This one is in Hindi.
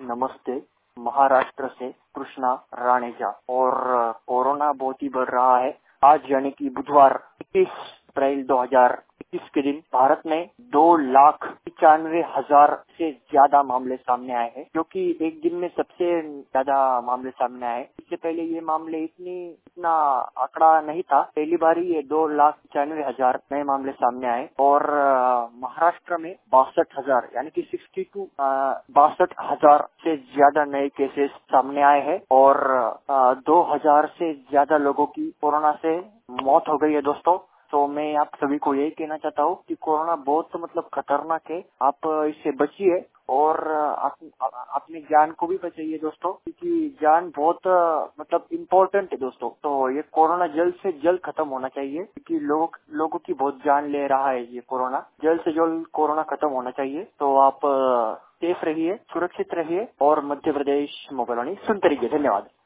नमस्ते। महाराष्ट्र से कृष्णा राणेजा। और कोरोना बहुत ही बढ़ रहा है। आज यानी कि बुधवार 21 अप्रैल 2021 के दिन भारत में 2,95,000 से ज्यादा मामले सामने आए हैं, जो कि एक दिन में सबसे ज्यादा मामले सामने आए। इससे पहले ये मामले इतना आंकड़ा नहीं था। पहली बार ही ये 2,95,000 नए मामले सामने आए। और महाराष्ट्र में 62,000 यानी कि 62,000 से ज्यादा नए केसेस सामने आए हैं। और 2,000 से ज्यादा लोगों की कोरोना से मौत हो गई है दोस्तों। तो मैं आप सभी को यही कहना चाहता हूँ कि कोरोना बहुत खतरनाक है। आप इससे बचिए और अपनी जान को भी बचाइए दोस्तों, क्योंकि जान बहुत इम्पोर्टेंट है दोस्तों। तो ये कोरोना जल्द से जल्द खत्म होना चाहिए, क्योंकि लोगों की बहुत जान ले रहा है ये कोरोना। जल्द से जल्द कोरोना खत्म होना चाहिए। तो आप सेफ रहिए, सुरक्षित रहिए और मध्य प्रदेश मोबाइल वाणी सुनते रहिए। धन्यवाद।